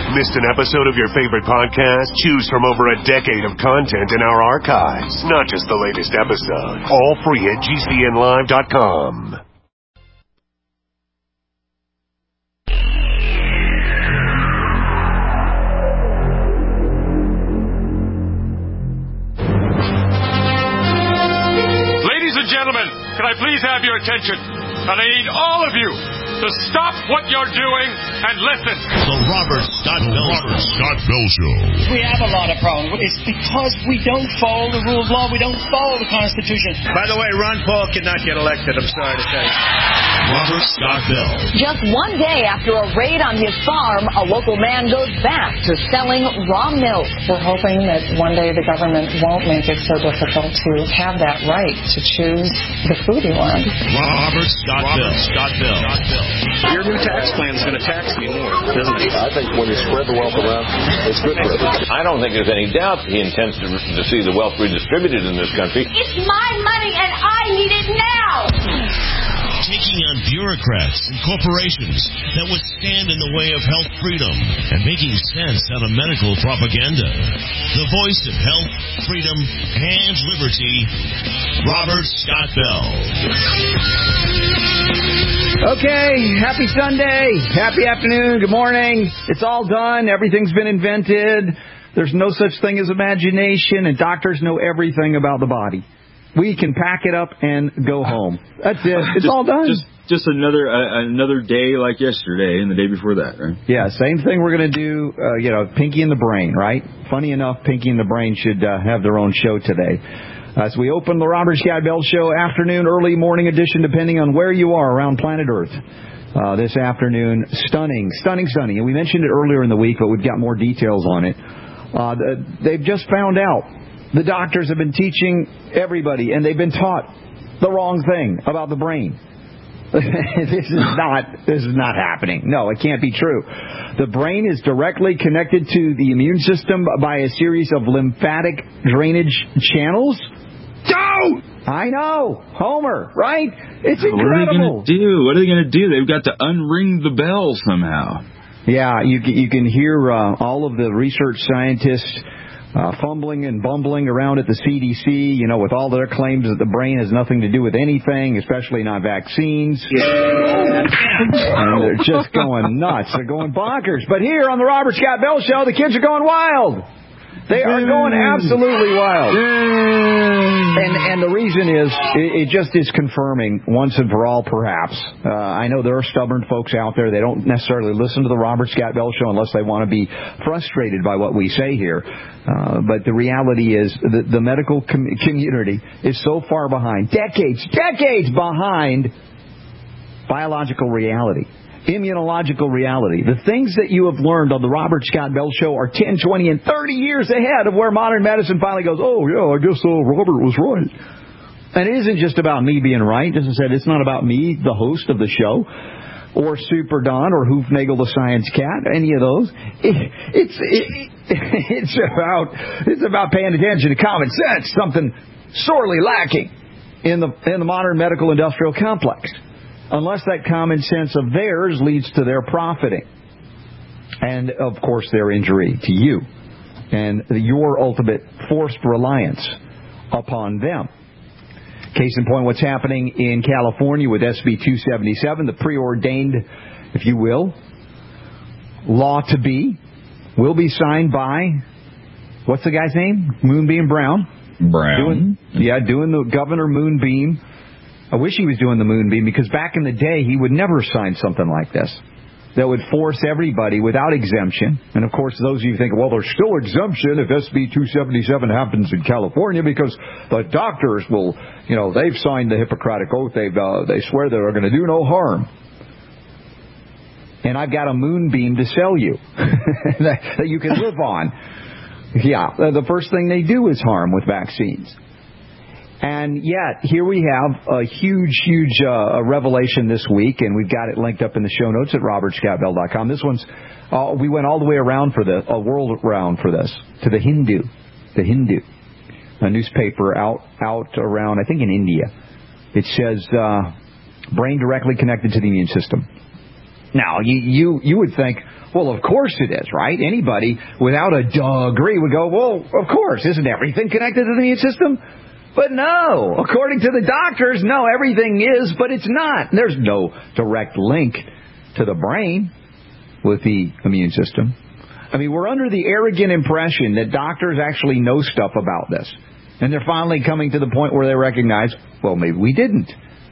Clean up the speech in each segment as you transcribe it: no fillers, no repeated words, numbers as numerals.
Missed an episode of your favorite podcast? Choose from over a decade of content in our archives. Not just the latest episode. All free at GCNlive.com. Ladies and gentlemen, can I please have your attention? And I need all of you to stop what you're doing and listen. The Robert Scott Bell Show. We have a lot of problems. It's because we don't follow the rule of law. We don't follow the Constitution. By the way, Ron Paul cannot get elected. I'm sorry to say. Robert Scott Bell. Just one day after a raid on his farm, a local man goes back to selling raw milk. We're hoping that one day the government won't make it so difficult to have that right to choose the food you want. Robert Scott Bell. Your new tax plan is going to tax me more, doesn't it? I think when you spread the wealth around, it's good for everyone. I don't think there's any doubt he intends to see the wealth redistributed in this country. It's my money and I need it now! Taking on bureaucrats and corporations that would stand in the way of health freedom and making sense out of medical propaganda. The voice of health, freedom, and liberty, Robert Scott Bell. Okay, happy Sunday, happy afternoon, good morning. It's all done, everything's been invented. There's no such thing as imagination, and doctors know everything about the body. We can pack it up and go home. That's it. It's all done. Just another day like yesterday and the day before that, right? Yeah, same thing we're going to do, Pinky and the Brain, right? Funny enough, Pinky and the Brain should have their own show today. As we open the Robert Scott Bell Show afternoon, early morning edition, depending on where you are around planet Earth. This afternoon, stunning. And we mentioned it earlier in the week, but we've got more details on it. They've just found out. The doctors have been teaching everybody, and they've been taught the wrong thing about the brain. This is not happening. No, it can't be true. The brain is directly connected to the immune system by a series of lymphatic drainage channels. Don't! I know, Homer, right? It's incredible. What are they going to do? They've got to unring the bell somehow. Yeah, you can hear all of the research scientists fumbling and bumbling around at the CDC, with all their claims that the brain has nothing to do with anything, especially not vaccines. And they're just going nuts. They're going bonkers. But here on the Robert Scott Bell Show, the kids are going wild. They are going absolutely wild. And the reason is, it just is confirming once and for all, perhaps. I know there are stubborn folks out there. They don't necessarily listen to the Robert Scott Bell Show unless they want to be frustrated by what we say here. But the reality is the medical community is so far behind, decades behind biological reality. Immunological reality. The things that you have learned on the Robert Scott Bell Show are 10, 20, and 30 years ahead of where modern medicine finally goes, oh, yeah, I guess Robert was right. And it isn't just about me being right. As I said, it's not about me, the host of the show, or Super Don, or Hoofnagel the Science Cat, any of those. It's about paying attention to common sense, something sorely lacking in the modern medical industrial complex. Unless that common sense of theirs leads to their profiting. And, of course, their injury to you. And your ultimate forced reliance upon them. Case in point, what's happening in California with SB 277, the preordained, if you will, law to be, will be signed by, what's the guy's name? Moonbeam Brown. Doing the Governor Moonbeam. I wish he was doing the Moonbeam, because back in the day, he would never sign something like this that would force everybody without exemption. And, of course, those of you think, well, there's still exemption if SB 277 happens in California because the doctors will, they've signed the Hippocratic Oath. They swear they're going to do no harm. And I've got a Moonbeam to sell you that you can live on. Yeah, the first thing they do is harm with vaccines. And yet, here we have a huge revelation this week, and we've got it linked up in the show notes at robertscottbell.com. This one's, we went all the way around for this, a world round for this, to the Hindu, a newspaper out around, I think in India. It says, brain directly connected to the immune system. Now, you would think, well, of course it is, right? Anybody without a degree would go, well, of course, isn't everything connected to the immune system? But no, according to the doctors, no, everything is, but it's not. There's no direct link to the brain with the immune system. I mean, we're under the arrogant impression that doctors actually know stuff about this. And they're finally coming to the point where they recognize, well, maybe we didn't.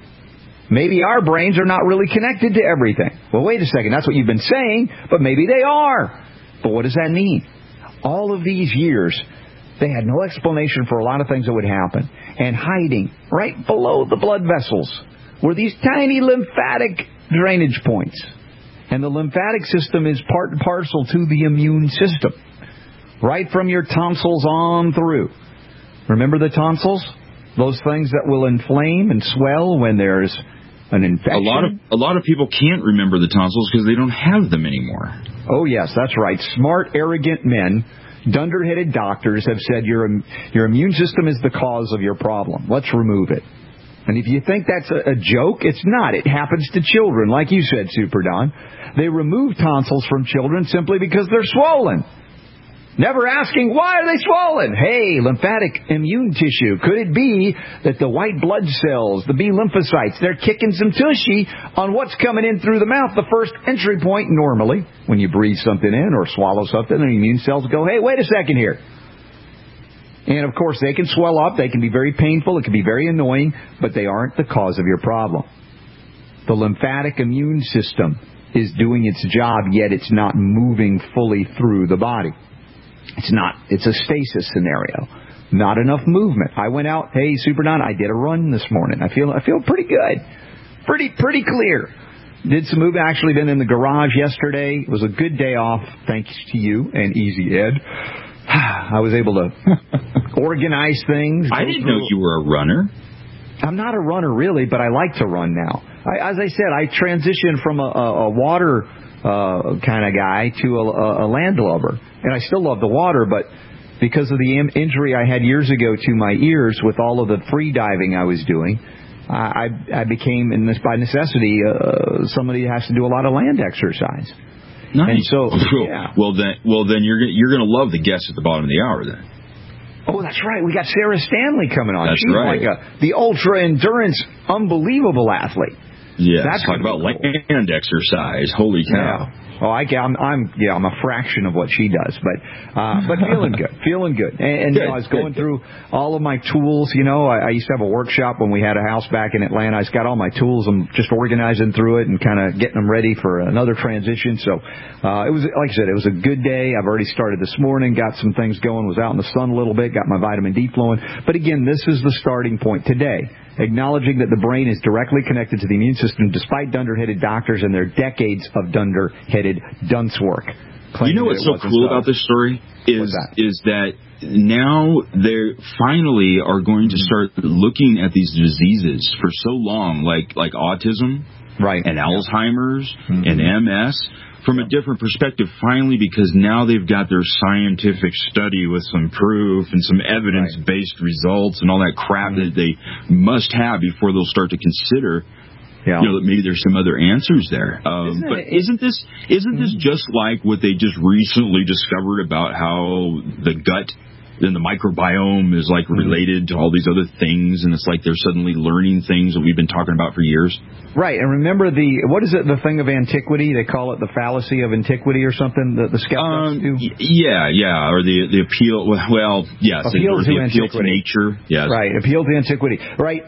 Maybe our brains are not really connected to everything. Well, wait a second, that's what you've been saying, but maybe they are. But what does that mean? All of these years, they had no explanation for a lot of things that would happen. And hiding right below the blood vessels were these tiny lymphatic drainage points. And the lymphatic system is part and parcel to the immune system. Right from your tonsils on through. Remember the tonsils? Those things that will inflame and swell when there's an infection. A lot of people can't remember the tonsils because they don't have them anymore. Oh, yes, that's right. Smart, arrogant men, dunder-headed doctors have said your immune system is the cause of your problem. Let's remove it. And if you think that's a joke, it's not. It happens to children, like you said, Super Don. They remove tonsils from children simply because they're swollen. Never asking, why are they swollen? Hey, lymphatic immune tissue. Could it be that the white blood cells, the B lymphocytes, they're kicking some tushy on what's coming in through the mouth, the first entry point normally, when you breathe something in or swallow something, the immune cells go, hey, wait a second here. And, of course, they can swell up. They can be very painful. It can be very annoying, but they aren't the cause of your problem. The lymphatic immune system is doing its job, yet it's not moving fully through the body. It's not. It's a stasis scenario. Not enough movement. I went out, hey, Super Don, I did a run this morning. I feel pretty good. Pretty clear. Did some moving. Actually been in the garage yesterday. It was a good day off, thanks to you and Easy Ed. I was able to organize things. I didn't know you were a runner. I'm not a runner, really, but I like to run now. As I said, I transitioned from a water kind of guy to a landlubber. And I still love the water, but because of the injury I had years ago to my ears with all of the free diving I was doing, I became, by necessity, somebody who has to do a lot of land exercise. Nice. And so, yeah. Well, then you're going to love the guest at the bottom of the hour then. Oh, that's right. We got Sarah Stanley coming on. That's She's right. like the ultra-endurance, unbelievable athlete. Yeah, that's talk about land exercise. Holy cow. Yeah. Oh, I'm a fraction of what she does, but feeling good. And good, I was going through all of my tools. I used to have a workshop when we had a house back in Atlanta. I just got all my tools. I'm just organizing through it and kind of getting them ready for another transition. So it was, like I said, it was a good day. I've already started this morning, got some things going, was out in the sun a little bit, got my vitamin D flowing. But again, this is the starting point today. Acknowledging that the brain is directly connected to the immune system despite dunder-headed doctors and their decades of dunder-headed dunce work. You know what's so cool about this story is that now they finally are going to start looking at these diseases for so long, like autism, right, and Alzheimer's and MS, from a different perspective, finally, because now they've got their scientific study with some proof and some evidence-based results and all that crap that they must have before they'll start to consider, that maybe there's some other answers there. But isn't this just like what they just recently discovered about how the gut and the microbiome is like related to all these other things, and it's like they're suddenly learning things that we've been talking about for years? Right, and remember the thing of antiquity? They call it the fallacy of antiquity or something, the skeptics do? Yeah, or the appeal, well, yes, appeal to nature. Yes. Right, appeal to antiquity. Right,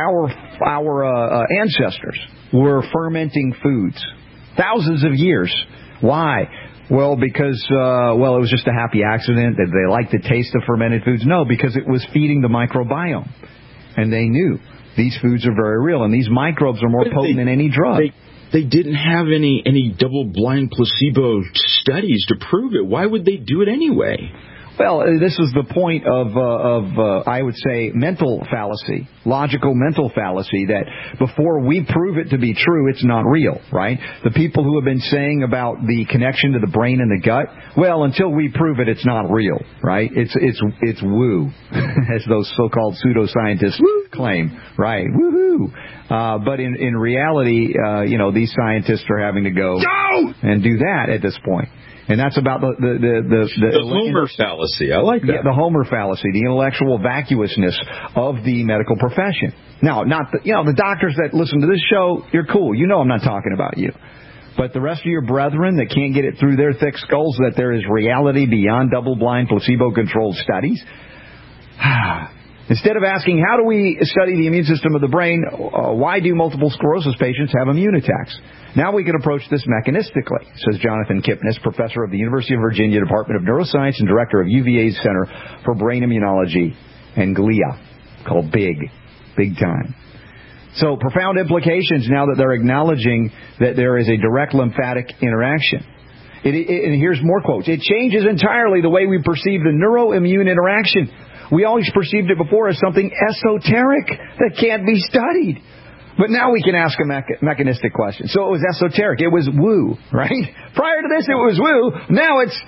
our ancestors were fermenting foods thousands of years. Why? Well, because, it was just a happy accident that they liked the taste of fermented foods. No, because it was feeding the microbiome. And they knew these foods are very real, and these microbes are more potent than any drug. They didn't have any double-blind placebo studies to prove it. Why would they do it anyway? Well, this is the point of I would say, mental fallacy, logical mental fallacy, that before we prove it to be true, it's not real, right? The people who have been saying about the connection to the brain and the gut, well, until we prove it, it's not real, right? It's woo, as those so-called pseudoscientists claim. Right. Woohoo. But in reality, these scientists are having to go and do that at this point. And that's about the Homer fallacy. I like that. Yeah, the Homer fallacy, the intellectual vacuousness of the medical profession. Now, not the doctors that listen to this show, you're cool. You know I'm not talking about you. But the rest of your brethren that can't get it through their thick skulls that there is reality beyond double-blind, placebo-controlled studies. Instead of asking, how do we study the immune system of the brain, why do multiple sclerosis patients have immune attacks? Now we can approach this mechanistically, says Jonathan Kipnis, professor of the University of Virginia Department of Neuroscience and director of UVA's Center for Brain Immunology and Glia, called big time. So profound implications now that they're acknowledging that there is a direct lymphatic interaction. And here's more quotes. It changes entirely the way we perceive the neuroimmune interaction. We always perceived it before as something esoteric that can't be studied. But now we can ask a mechanistic question. So it was esoteric. It was woo, right? Prior to this, it was woo. Now it's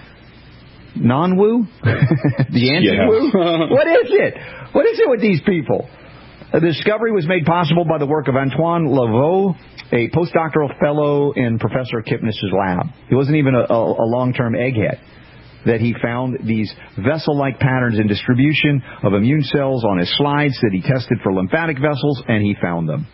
non-woo? The anti-woo? What is it? What is it with these people? The discovery was made possible by the work of Antoine Laveau, a postdoctoral fellow in Professor Kipnis' lab. He wasn't even a long-term egghead. That he found these vessel-like patterns in distribution of immune cells on his slides that he tested for lymphatic vessels, and he found them.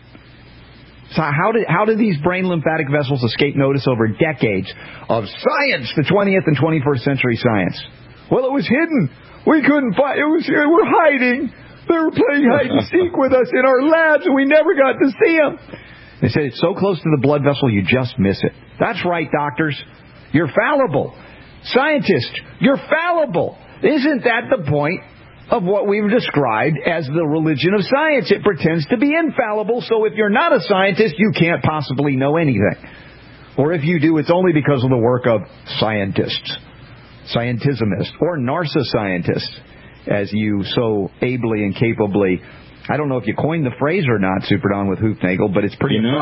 So how did these brain lymphatic vessels escape notice over decades of science, the 20th and 21st century science? Well, it was hidden. We couldn't find it. We're hiding. They were playing hide and seek with us in our labs, and we never got to see them. They said it's so close to the blood vessel, you just miss it. That's right, doctors. You're fallible. Scientists, you're fallible. Isn't that the point of what we've described as the religion of science? It pretends to be infallible, so if you're not a scientist, you can't possibly know anything. Or if you do, it's only because of the work of scientists, scientismists, or narcisscientists, as you so ably and capably, I don't know if you coined the phrase or not, Superdon, with Hoofnagel, but it's pretty. I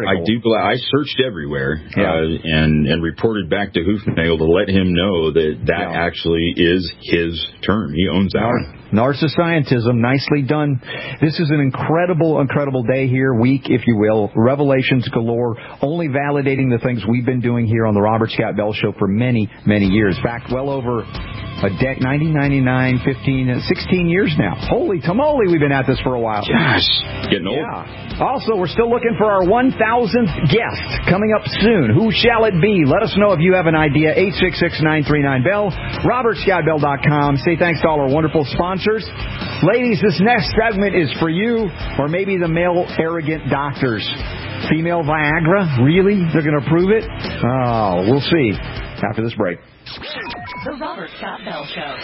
I searched everywhere and reported back to Hoofnagel to let him know that actually is his term. He owns that one. Narcisscientism, nicely done. This is an incredible day here, week, if you will. Revelations galore, only validating the things we've been doing here on the Robert Scott Bell Show for many, many years. Back well over a decade, 1999, 15, 16 years now. Holy tamale, we've been at this for a while. Gosh, getting old. Yeah. Also, we're still looking for our 1,000th guest coming up soon. Who shall it be? Let us know if you have an idea. 866-939-BELL, RobertScottBell.com. Say thanks to all our wonderful sponsors. Ladies, this next segment is for you, or maybe the male arrogant doctors. Female Viagra? Really? They're going to prove it? Oh, we'll see after this break. The Robert Scott Bell Show.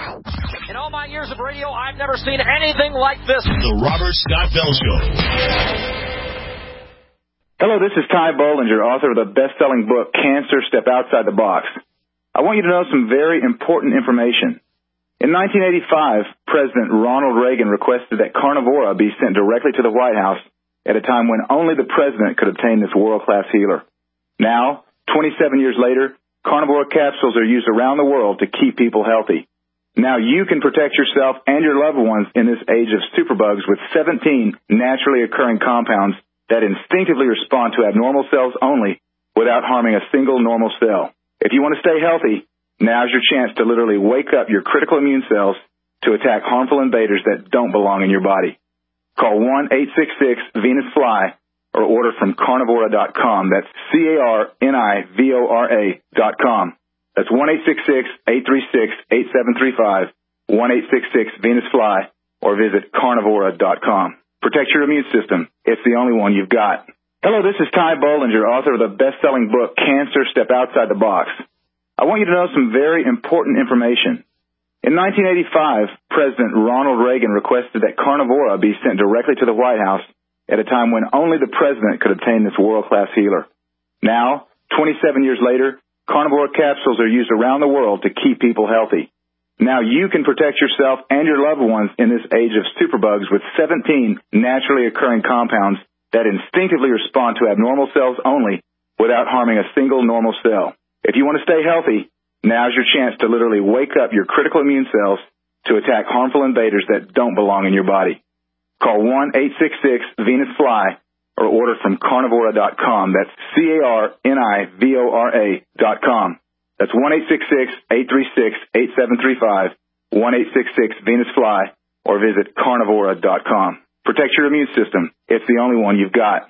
In all my years of radio, I've never seen anything like this. The Robert Scott Bell Show. Hello, this is Ty Bollinger, author of the best-selling book, Cancer, Step Outside the Box. I want you to know some very important information. In 1985, President Ronald Reagan requested that Carnivora be sent directly to the White House at a time when only the president could obtain this world-class healer. Now, 27 years later, Carnivora capsules are used around the world to keep people healthy. Now you can protect yourself and your loved ones in this age of superbugs with 17 naturally occurring compounds that instinctively respond to abnormal cells only without harming a single normal cell. If you want to stay healthy, now's your chance to literally wake up your critical immune cells to attack harmful invaders that don't belong in your body. Call 1-866-VENUS-FLY or order from Carnivora.com. That's CARNIVORA.com. That's 1-866-836-8735, 1-866-VENUS-FLY, or visit Carnivora.com. Protect your immune system. It's the only one you've got. Hello, this is Ty Bollinger, author of the best-selling book, Cancer, Step Outside the Box. I want you to know some very important information. In 1985, President Ronald Reagan requested that Carnivora be sent directly to the White House at a time when only the president could obtain this world-class healer. Now, 27 years later, Carnivora capsules are used around the world to keep people healthy. Now you can protect yourself and your loved ones in this age of superbugs with 17 naturally occurring compounds that instinctively respond to abnormal cells only without harming a single normal cell. If you want to stay healthy, now's your chance to literally wake up your critical immune cells to attack harmful invaders that don't belong in your body. Call 1-866-VENUS-FLY or order from carnivora.com. That's carnivora.com. That's 1-866-836-8735, 1-866-VENUS-FLY, or visit carnivora.com. Protect your immune system. It's the only one you've got.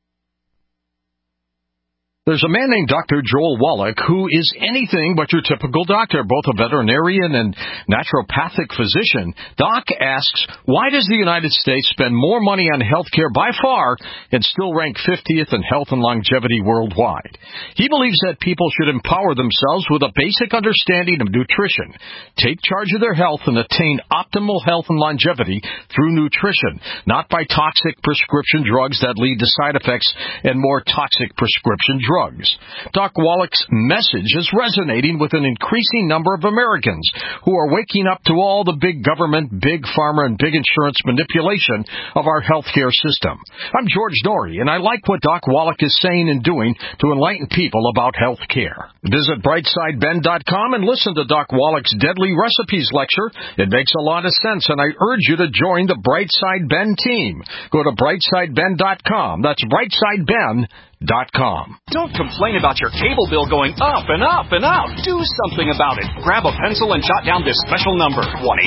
There's a man named Dr. Joel Wallach who is anything but your typical doctor, both a veterinarian and naturopathic physician. Doc asks, why does the United States spend more money on health care by far and still rank 50th in health and longevity worldwide? He believes that people should empower themselves with a basic understanding of nutrition, take charge of their health, and attain optimal health and longevity through nutrition, not by toxic prescription drugs that lead to side effects and more toxic prescription drugs. Doc Wallach's message is resonating with an increasing number of Americans who are waking up to all the big government, big pharma, and big insurance manipulation of our healthcare system. I'm George Norrie, and I like what Doc Wallach is saying and doing to enlighten people about health care. Visit brightsideben.com and listen to Doc Wallach's Deadly Recipes lecture. It makes a lot of sense, and I urge you to join the Brightside Ben team. Go to brightsideben.com. That's brightsideben.com. Don't complain about your cable bill going up and up and up. Do something about it. Grab a pencil and jot down this special number,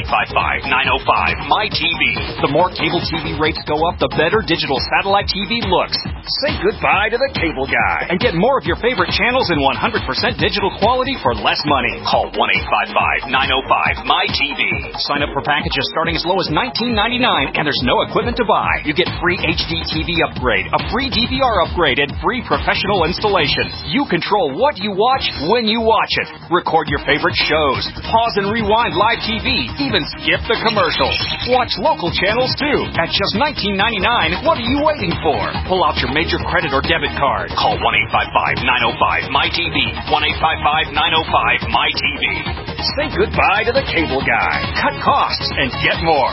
1-855-905-MY-TV. The more cable TV rates go up, the better digital satellite TV looks. Say goodbye to the cable guy and get more of your favorite channels in 100% digital quality for less money. Call 1-855-905-MY-TV. Sign up for packages starting as low as $19.99, and there's no equipment to buy. You get free HD TV upgrade, a free DVR upgrade, and free professional installation. You control what you watch when you watch it. Record your favorite shows. Pause and rewind live TV. Even skip the commercials. Watch local channels too. At just $19.99, what are you waiting for? Pull out your major credit or debit card. Call 1-855-905-MY-TV. 1-855-905-MY-TV. Say goodbye to the cable guy. Cut costs and get more.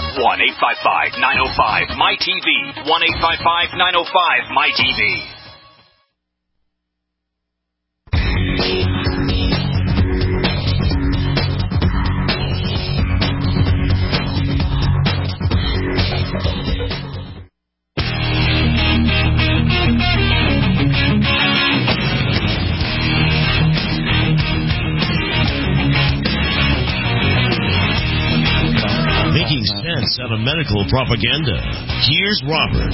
1-855-905-MY-TV. 1-855-905-MY-TV. Making sense out of medical propaganda. Here's Robert.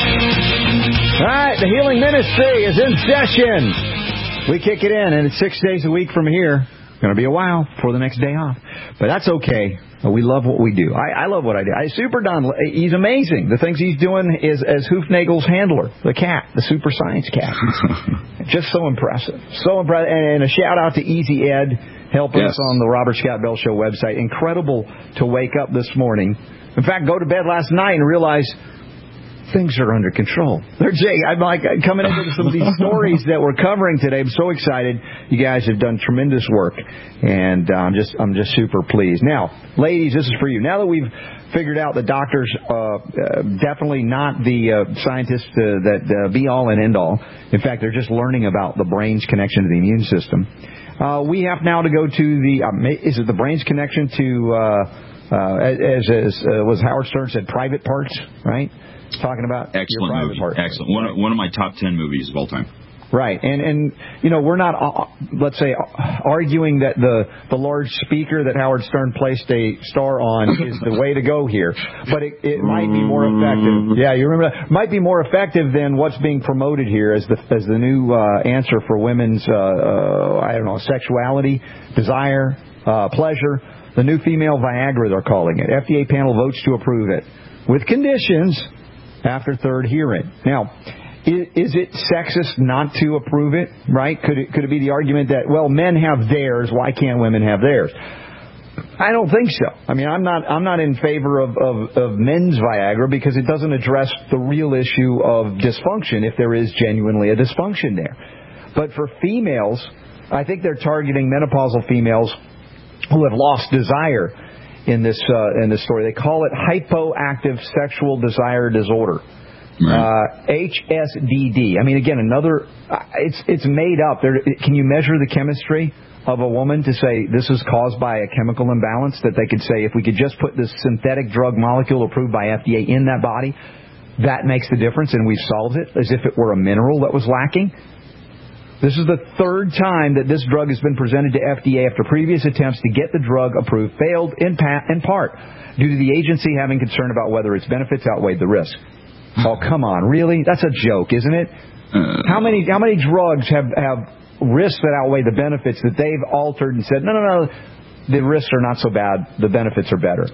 All right, the Healing Ministry is in session. We kick it in, and it's 6 days a week from here. Going to be a while before the next day off. But that's okay. We love what we do. I love what I do. Super Don, he's amazing. The things he's doing is as Hoofnagel's handler, the cat, the super science cat. Just so impressive. So impressive. And a shout out to Easy Ed, helping us on the Robert Scott Bell Show website. Incredible to wake up this morning. In fact, go to bed last night and realize things are under control. I'm like coming into some of these stories that we're covering today. I'm so excited. You guys have done tremendous work, and I'm just super pleased. Now, ladies, this is for you. Now that we've figured out that doctors definitely not the scientists that be all and end all. In fact, they're just learning about the brain's connection to the immune system. We have now to go to the is it the brain's connection to as was Howard Stern said, private parts, right? Talking about excellent movie. Part. Excellent. One of my top 10 movies of all time. Right, and you know, we're not, let's say, arguing that the large speaker that Howard Stern placed a star on is the way to go here, but it might be more effective. Yeah, you remember that? Might be more effective than what's being promoted here as the new answer for women's sexuality, desire, pleasure. The new female Viagra, they're calling it. FDA panel votes to approve it with conditions after third hearing. Now, is it sexist not to approve it, right? Could it be the argument that, well, men have theirs, why can't women have theirs? I don't think so. I mean, I'm not in favor of men's Viagra because it doesn't address the real issue of dysfunction if there is genuinely a dysfunction there. But for females, I think they're targeting menopausal females who have lost desire in this story. They call it hypoactive sexual desire disorder. Right. HSDD. I mean, again, it's made up. Can you measure the chemistry of a woman to say this is caused by a chemical imbalance, that they could say if we could just put this synthetic drug molecule approved by FDA in that body, that makes the difference and we've solved it, as if it were a mineral that was lacking? This is the third time that this drug has been presented to FDA after previous attempts to get the drug approved failed in part due to the agency having concern about whether its benefits outweighed the risk. Oh, come on, really? That's a joke, isn't it? How many drugs have risks that outweigh the benefits that they've altered and said, no, the risks are not so bad, the benefits are better?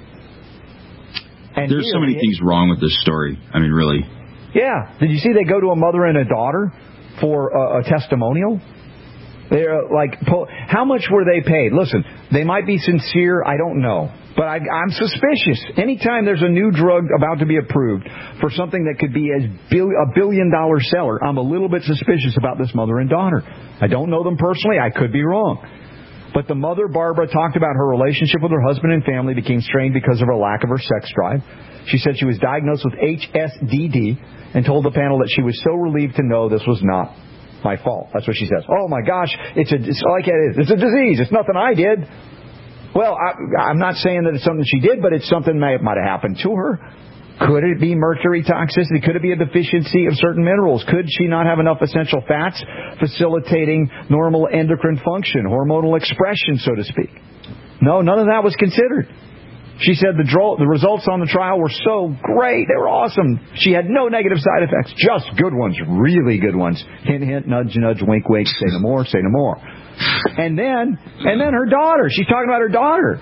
And there's so many things wrong with this story. I mean, really. Yeah. Did you see they go to a mother and a daughter for a testimonial? They're like, how much were they paid? Listen, they might be sincere, I don't know. But I'm suspicious. Anytime there's a new drug about to be approved for something that could be a billion-dollar seller, I'm a little bit suspicious about this mother and daughter. I don't know them personally. I could be wrong. But the mother, Barbara, talked about her relationship with her husband and family became strained because of her lack of her sex drive. She said she was diagnosed with HSDD and told the panel that she was so relieved to know this was not my fault. That's what she says. Oh, my gosh, it's like it is. It's a disease. It's nothing I did. Well, I'm not saying that it's something she did, but it's something that might have happened to her. Could it be mercury toxicity? Could it be a deficiency of certain minerals? Could she not have enough essential fats facilitating normal endocrine function, hormonal expression, so to speak? No, none of that was considered. She said the results on the trial were so great. They were awesome. She had no negative side effects, just good ones, really good ones. Hint, hint, nudge, nudge, wink, wink, say no more, say no more. And then her daughter. She's talking about her daughter.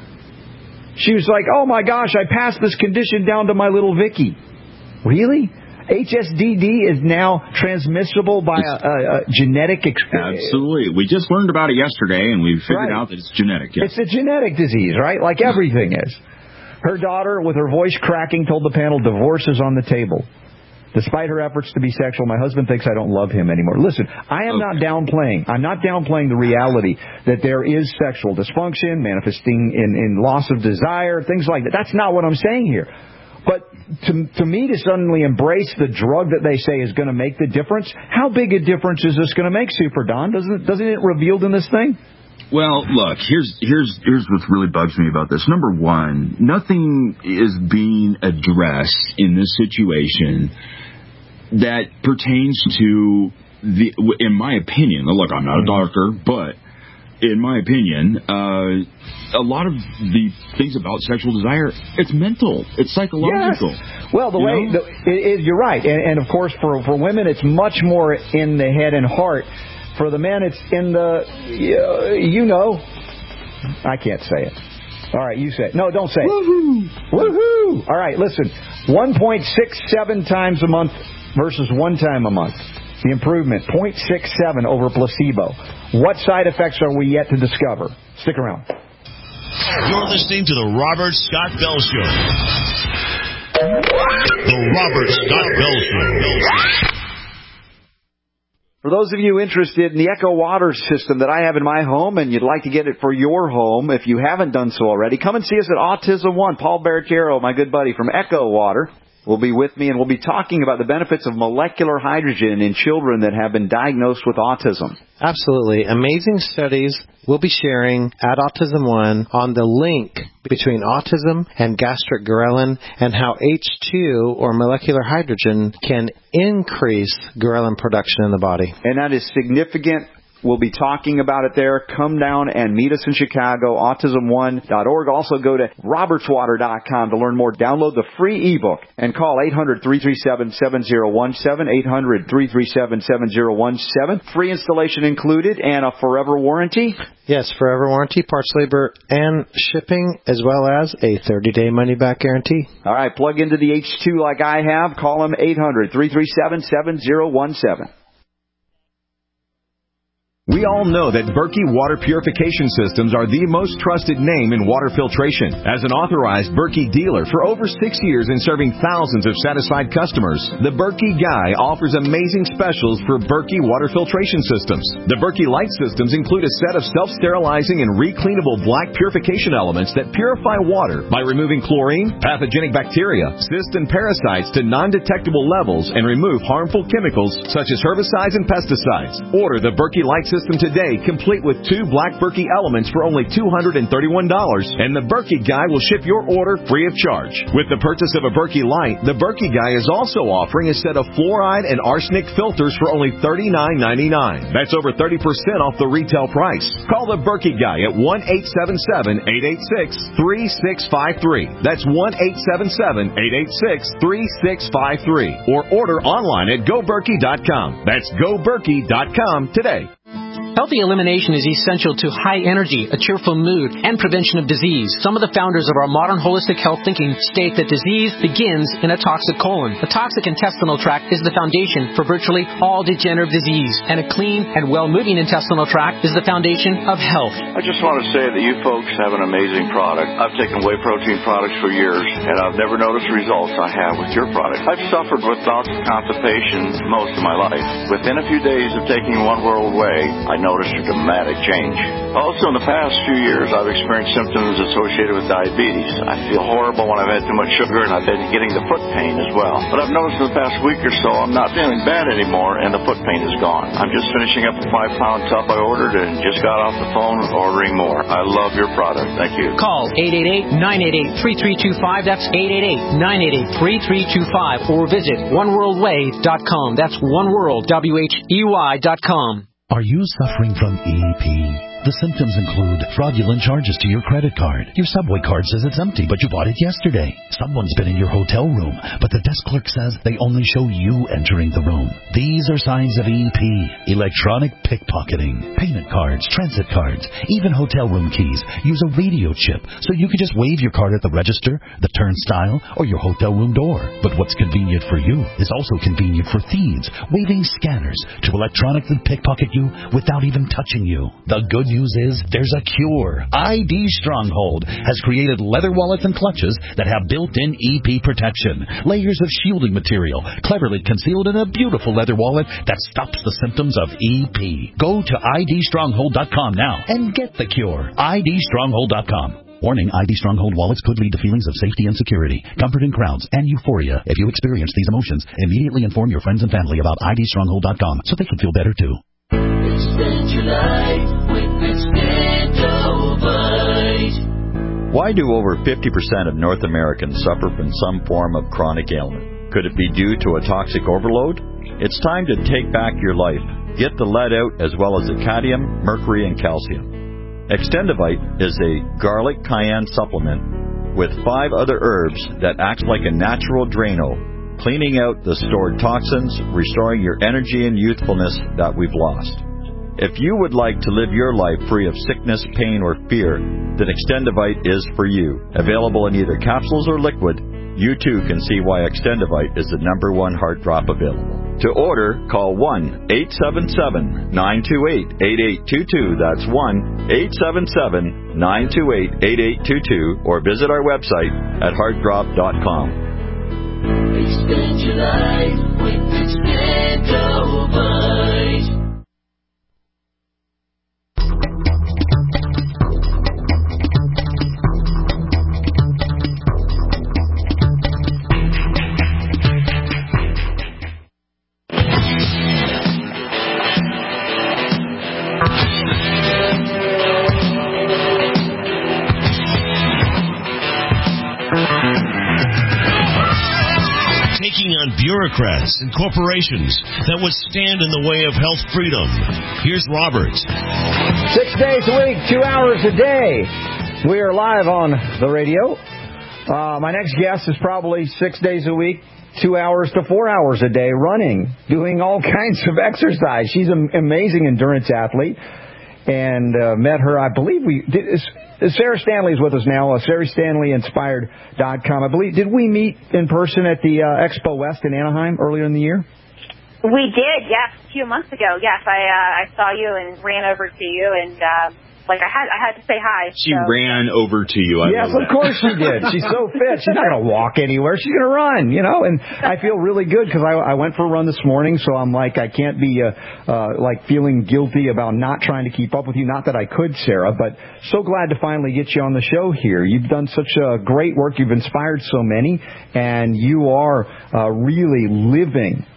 She was like, oh my gosh, I passed this condition down to my little Vicky. Really? HSDD is now transmissible by a genetic experience. Absolutely. We just learned about it yesterday, and we figured out that it's genetic. Yes. It's a genetic disease, right? Like everything is. Her daughter, with her voice cracking, told the panel divorce is on the table. Despite her efforts to be sexual, my husband thinks I don't love him anymore. Listen, I am not downplaying. I'm not downplaying the reality that there is sexual dysfunction, manifesting in loss of desire, things like that. That's not what I'm saying here. But to me, to suddenly embrace the drug that they say is going to make the difference, how big a difference is this going to make, Super Don? Doesn't it revealed in this thing? Well, look, here's what really bugs me about this. Number one, nothing is being addressed in this situation that pertains to in my opinion, look, I'm not a doctor, but in my opinion, a lot of the things about sexual desire, it's mental, it's psychological. Yes. Well, you're right, and of course for women, it's much more in the head and heart. For the men, it's in the, I can't say it. All right, you say it. No, don't say it. Woohoo! Woohoo! All right, listen. 1.67 times a month versus 1 time a month. The improvement, 0.67 over placebo. What side effects are we yet to discover? Stick around. You're listening to The Robert Scott Bell Show. The Robert Scott Bell Show. For those of you interested in the Echo Water system that I have in my home and you'd like to get it for your home, if you haven't done so already, come and see us at Autism One. Paul Barretiero, my good buddy from Echo Water, will be with me, and we'll be talking about the benefits of molecular hydrogen in children that have been diagnosed with autism. Absolutely. Amazing studies we'll be sharing at Autism One on the link between autism and gastric ghrelin and how H2 or molecular hydrogen can increase ghrelin production in the body. And that is significant. We'll be talking about it there. Come down and meet us in Chicago, autism1.org. Also go to robertswater.com to learn more. Download the free ebook and call 800-337-7017, 800-337-7017. Free installation included and a forever warranty. Yes, forever warranty, parts, labor, and shipping, as well as a 30-day money-back guarantee. All right, plug into the H2 like I have. Call them 800-337-7017. We all know that Berkey Water Purification Systems are the most trusted name in water filtration. As an authorized Berkey dealer for over 6 years and serving thousands of satisfied customers, the Berkey Guy offers amazing specials for Berkey water filtration systems. The Berkey Light systems include a set of self-sterilizing and recleanable black purification elements that purify water by removing chlorine, pathogenic bacteria, cysts, and parasites to non-detectable levels and remove harmful chemicals such as herbicides and pesticides. Order the Berkey Light system system today, complete with 2 Black Berkey elements for only $231, and the Berkey Guy will ship your order free of charge. With the purchase of a Berkey Light, the Berkey Guy is also offering a set of fluoride and arsenic filters for only $39.99. That's over 30% off the retail price. Call the Berkey Guy at 1-877-886-3653. That's 1-877-886-3653. Or order online at GoBerkey.com. That's GoBerkey.com today. Healthy elimination is essential to high energy, a cheerful mood, and prevention of disease. Some of the founders of our modern holistic health thinking state that disease begins in a toxic colon. The toxic intestinal tract is the foundation for virtually all degenerative disease, and a clean and well-moving intestinal tract is the foundation of health. I just want to say that you folks have an amazing product. I've taken whey protein products for years, and I've never noticed the results I have with your product. I've suffered with bouts of constipation most of my life. Within a few days of taking One World Whey, I noticed a dramatic change. Also, in the past few years, I've experienced symptoms associated with diabetes. I feel horrible when I've had too much sugar, and I've been getting the foot pain as well. But I've noticed in the past week or so, I'm not feeling bad anymore, and the foot pain is gone. I'm just finishing up a 5-pound tub I ordered and just got off the phone ordering more. I love your product. Thank you. Call 888-988-3325. That's 888-988-3325. Or visit oneworldway.com. That's oneworld.com. Are you suffering from EP? The symptoms include fraudulent charges to your credit card. Your Subway card says it's empty, but you bought it yesterday. Someone's been in your hotel room, but the desk clerk says they only show you entering the room. These are signs of EP. Electronic pickpocketing. Payment cards, transit cards, even hotel room keys use a radio chip, so you can just wave your card at the register, the turnstile, or your hotel room door. But what's convenient for you is also convenient for thieves, waving scanners to electronically pickpocket you without even touching you. The good news is there's a cure. ID Stronghold has created leather wallets and clutches that have built-in EP protection. Layers of shielding material cleverly concealed in a beautiful leather wallet that stops the symptoms of EP. Go to idstronghold.com now and get the cure. idstronghold.com. Warning, ID Stronghold wallets could lead to feelings of safety and security, comfort in crowds, and euphoria. If you experience these emotions, immediately inform your friends and family about idstronghold.com so they can feel better too. Expand your life with Expandovite. Why do over 50% of North Americans suffer from some form of chronic ailment? Could it be due to a toxic overload? It's time to take back your life. Get the lead out as well as the cadmium, mercury, and calcium. Extendovite is a garlic cayenne supplement with 5 other herbs that acts like a natural Drano, cleaning out the stored toxins, restoring your energy and youthfulness that we've lost. If you would like to live your life free of sickness, pain, or fear, then Extendovite is for you. Available in either capsules or liquid, you too can see why Extendovite is the #1 heart drop available. To order, call 1-877-928-8822. That's 1-877-928-8822. Or visit our website at heartdrop.com. Expand your life with Expandovite. Taking on bureaucrats and corporations that would stand in the way of health freedom. Here's Robert. 6 days a week, 2 hours a day. We are live on the radio. My next guest is probably 6 days a week, 2 hours to 4 hours a day running, doing all kinds of exercise. She's an amazing endurance athlete. And met her, I believe Sarah Stanley is with us now, SarahStanleyInspired.com. I believe, did we meet in person at the Expo West in Anaheim earlier in the year? We did, yes, a few months ago. Yes, I saw you and ran over to you, and I had to say hi. She ran over to you. Yes, of course she did. She's so fit. She's not going to walk anywhere. She's going to run, And I feel really good because I went for a run this morning, so I'm like, I can't be feeling guilty about not trying to keep up with you. Not that I could, Sarah, but so glad to finally get you on the show here. You've done such great work. You've inspired so many, and you are really living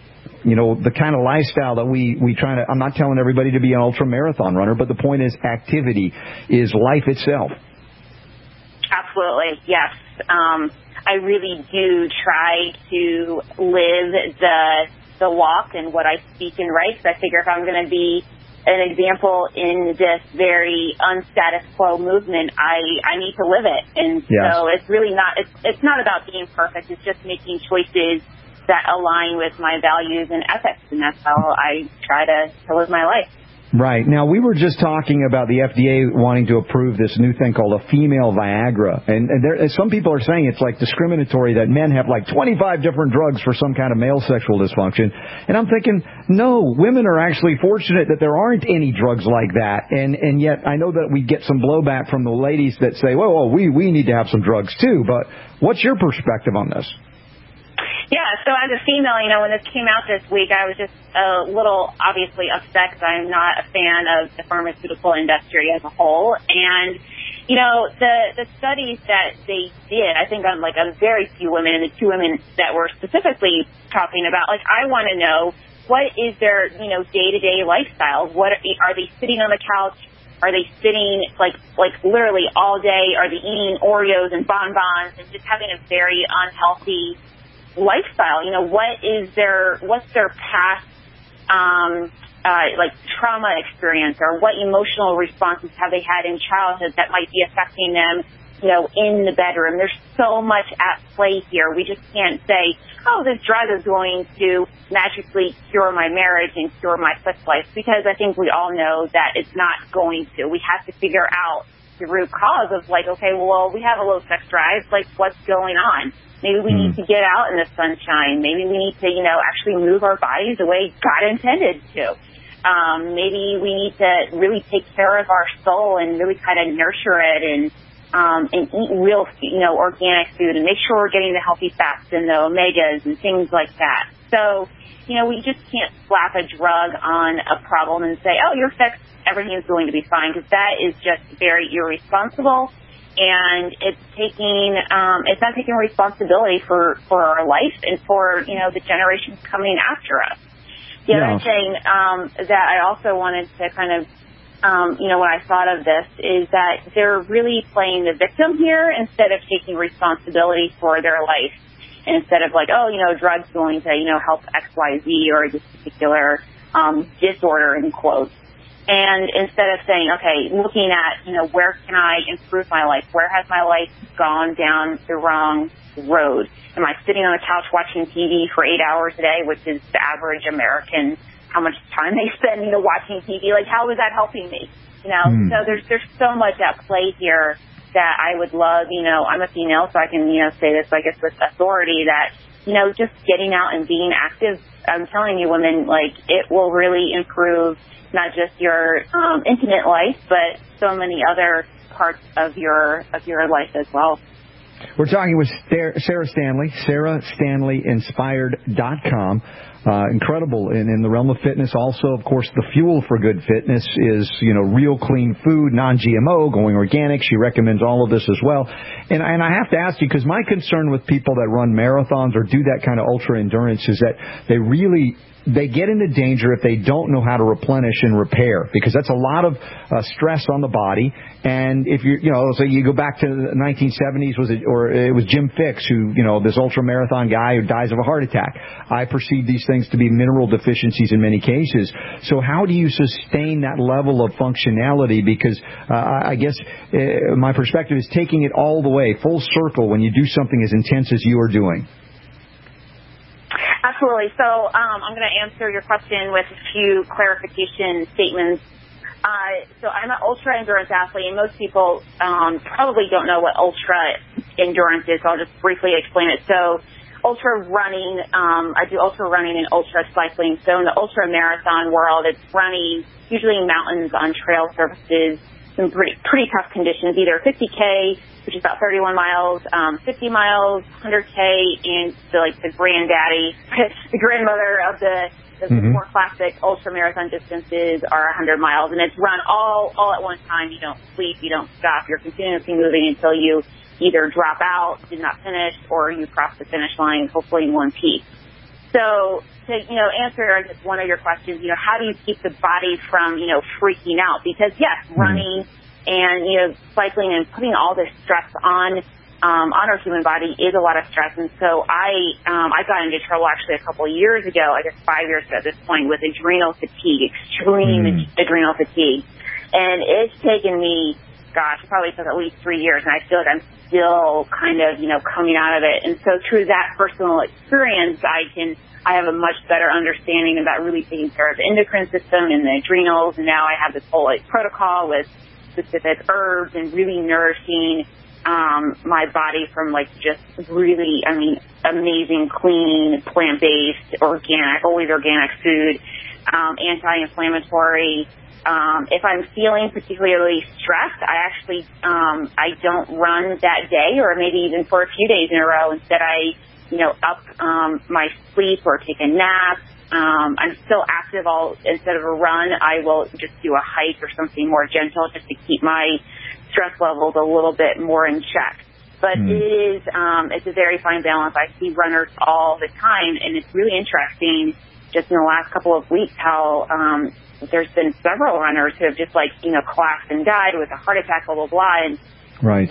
the kind of lifestyle that we try to. I'm not telling everybody to be an ultra marathon runner, but the point is, activity is life itself. Absolutely, yes. I really do try to live the walk and what I speak and write, because I figure if I'm going to be an example in this very unstatus quo movement, I need to live it. And so it's really not, it's not about being perfect. It's just making choices that align with my values and ethics. And that's how I try to live my life. Right. Now, we were just talking about the FDA wanting to approve this new thing called a female Viagra. And some people are saying it's like discriminatory that men have like 25 different drugs for some kind of male sexual dysfunction. And I'm thinking, no, women are actually fortunate that there aren't any drugs like that. And yet I know that we get some blowback from the ladies that say, well, we need to have some drugs too. But what's your perspective on this? Yeah, so as a female, when this came out this week, I was just a little obviously upset because I'm not a fan of the pharmaceutical industry as a whole. And, the studies that they did, I think on like a very few women, and the two women that we're specifically talking about, like I want to know what is their, day-to-day lifestyle? What are they sitting on the couch? Are they sitting like literally all day? Are they eating Oreos and bonbons and just having a very unhealthy lifestyle? What's their past trauma experience, or what emotional responses have they had in childhood that might be affecting them in the bedroom? There's so much at play here. We just can't say, this drug is going to magically cure my marriage and cure my sex life, because I think we all know that it's not going to. We have to figure out the root cause of we have a low sex drive, what's going on? Maybe we need to get out in the sunshine. Maybe we need to, actually move our bodies the way God intended to. Maybe we need to really take care of our soul and really kind of nurture it and eat real, organic food and make sure we're getting the healthy fats and the omegas and things like that. So, we just can't slap a drug on a problem and say, you're fixed, everything is going to be fine, because that is just very irresponsible. And it's not taking responsibility for our life and for, the generations coming after us. The other thing that I also wanted to kind of, when I thought of this, is that they're really playing the victim here instead of taking responsibility for their life. And instead of drugs going to, help XYZ or this particular disorder, in quotes. And instead of saying, looking at, where can I improve my life? Where has my life gone down the wrong road? Am I sitting on the couch watching TV for 8 hours a day, which is the average American, how much time they spend, watching TV? How is that helping me? So there's so much at play here that I would love, I'm a female, so I can, say this, I guess, with authority that, just getting out and being active, I'm telling you, women, it will really improve not just your intimate life, but so many other parts of your life as well. We're talking with Sarah Stanley, SarahStanleyInspired.com. Incredible in the realm of fitness. Also, of course, the fuel for good fitness is, real clean food, non-GMO, going organic. She recommends all of this as well. And I have to ask you, because my concern with people that run marathons or do that kind of ultra endurance is that they get into danger if they don't know how to replenish and repair, because that's a lot of stress on the body. And if so you go back to the 1970s, it was Jim Fixx, who, this ultra marathon guy who dies of a heart attack. I perceive these things to be mineral deficiencies in many cases. So how do you sustain that level of functionality? Because I guess my perspective is taking it all the way, full circle, when you do something as intense as you are doing. Absolutely. So I'm going to answer your question with a few clarification statements. So I'm an ultra endurance athlete, and most people probably don't know what ultra endurance is, so I'll just briefly explain it. So ultra running, I do ultra running and ultra cycling. So in the ultra marathon world, it's running usually in mountains on trail surfaces, some pretty tough conditions, either 50K, which is about 31 miles, 50 miles, 100K, and the granddaddy, the grandmother of the more classic ultra marathon distances are 100 miles, and it's run all at one time. You don't sleep, you don't stop, you're continuously moving until you either drop out, did not finish, or you cross the finish line, hopefully in one piece. So to, answer just one of your questions, how do you keep the body from, freaking out? Because, yes, running and, cycling and putting all this stress on our human body is a lot of stress. And so I got into trouble actually a couple of years ago, I guess 5 years ago at this point, with adrenal fatigue, extreme adrenal fatigue. And it's taken me, probably took at least 3 years, and I feel like I'm still kind of, coming out of it. And so through that personal experience, I have a much better understanding about really taking care of the endocrine system and the adrenals. And now I have this whole protocol with specific herbs and really nourishing my body from just really, amazing, clean, plant-based, always organic food, anti-inflammatory. If I'm feeling particularly stressed, I actually, I don't run that day or maybe even for a few days in a row. Instead, I, up my sleep or take a nap. I'm still active instead of a run, I will just do a hike or something more gentle just to keep my stress levels a little bit more in check. But it is, it's a very fine balance. I see runners all the time, and it's really interesting just in the last couple of weeks how, there's been several runners who have just collapsed and died with a heart attack, blah, blah, blah. And, right.